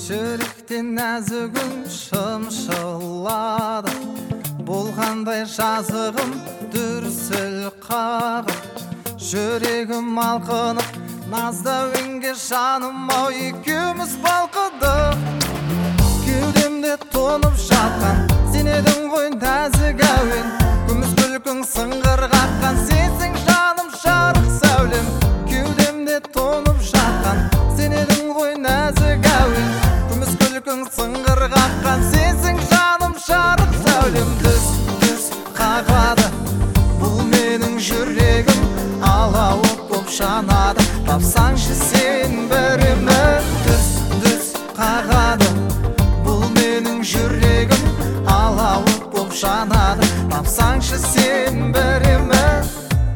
жүректен нәзігін шымшылады, болғандай жазығым дүрсіл қағып, жүрегім алқынып, наздауінге жаным ау екеуміз балқыдық. Кеудемде тонып жатқан сен едің ғой нәзік әуен, күміс күлкің сыңғыр қаққан сенсің жаным жарық сәулем. Кеудемде тонып жатқан сен едің ғой нәзік әуен, күміс күлкің сыңғыр қаққан сенсің жаным жарық сәулем. Дүс қағады бұл менің жүрегім, алауыт боп жанады, тапсаңшы сен бірімін. Дүс қағады бұл менің жүрегім, алауыт боп жанады, тапсаңшы сен бірімін.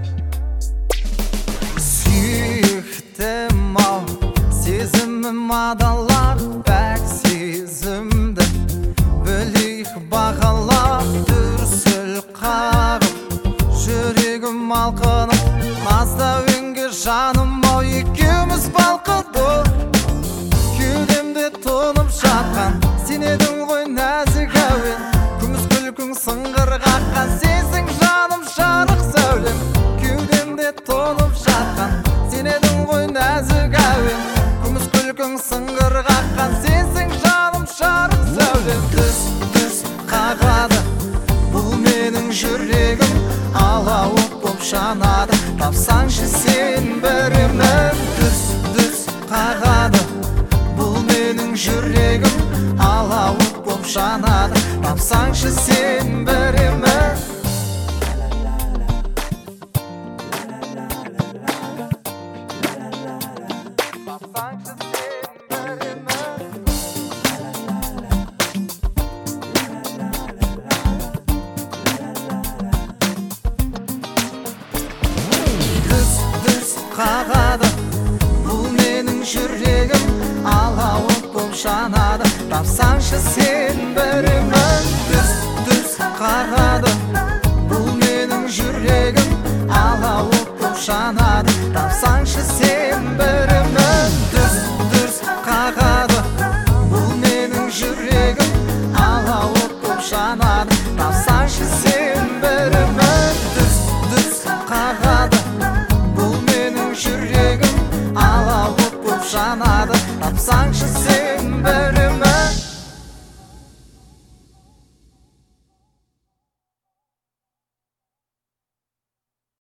Сүйіктім ау сезімім адалар, бәк сезімді білейік бағалап. Дүрсіл қағып жүрегім алқынып, наздауінге жаным ау екеуміз балқыдық. Кеудемде тонып жатқан сен едің ғой нәзік әуен, күміс күлкің сыңғыр қаққан сенсің жаным жарық сәулем. Кеудемде тонып жатқан сен едің ғой нәзік әуен, күміс күлкің сыңғыр қаққан сенсің жаным жарық сәулем. Дүс қағады бұл менің жүрегім, алауыт боп жанады, тапсаңшы сен бірімін. Дүс қағады бұл менің жүрегім, алауыт боп жанады, тапсаңшы сен бірімін. Тапсаңшы сен бірімін. Дүс қағады бұл менің жүрегім, алауыт боп жанады, тапсаңшы сен бірімін. Дүс қағады бұл менің жүрегім, алауыт боп жанады, тапсаңшы